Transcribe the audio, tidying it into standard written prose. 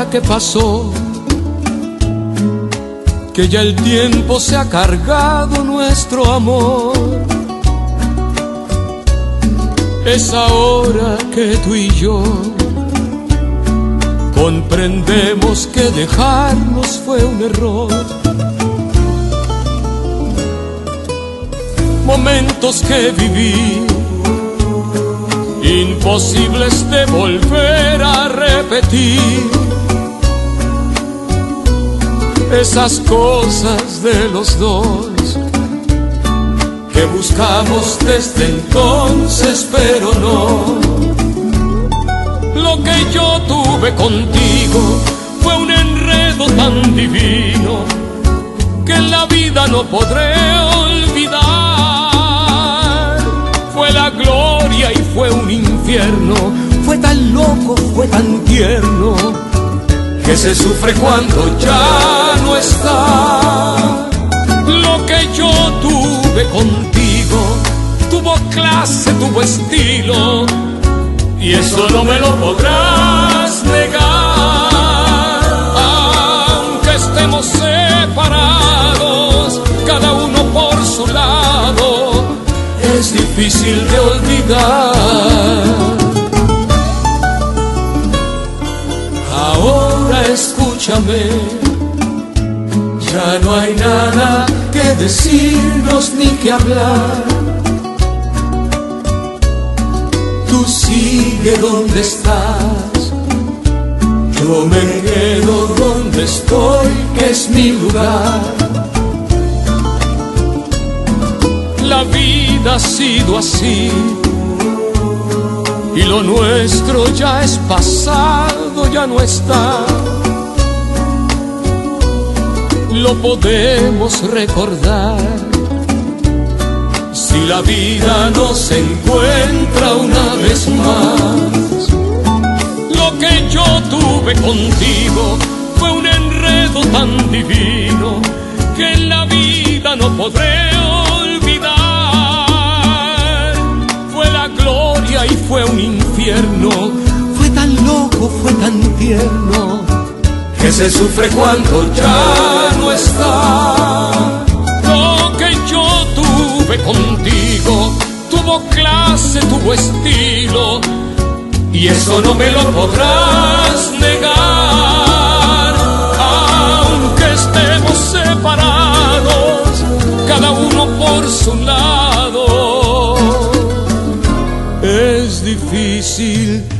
ahora que pasó, que ya el tiempo se ha cargado nuestro amor. Es ahora que tú y yo comprendemos que dejarnos fue un error. Momentos que viví, imposibles de volver a repetir. Esas cosas de los dos que buscamos desde entonces, pero no. Lo que yo tuve contigo fue un enredo tan divino que en la vida no podré olvidar. Fue la gloria y fue un infierno, fue tan loco, fue tan tierno, que se sufre cuando ya no está. Lo que yo tuve contigo tuvo clase, tuvo estilo, y eso no me lo podrás negar. Aunque estemos separados, cada uno por su lado, es difícil de olvidar. Ahora escúchame, ya no hay nada que decirnos ni que hablar. Tú sigue donde estás, yo me quedo donde estoy, que es mi lugar. La vida ha sido así, y lo nuestro ya es pasado, ya no está. Lo podemos recordar si la vida nos encuentra una vez más. Lo que yo tuve contigo fue un enredo tan divino que en la vida no podré olvidar. Fue la gloria y fue un infierno, fue tan loco, fue tan tierno, que se sufre cuando ya no está. Lo que yo tuve contigo tuvo clase, tuvo estilo, y eso no me lo podrás negar. Aunque estemos separados, cada uno por su lado, es difícil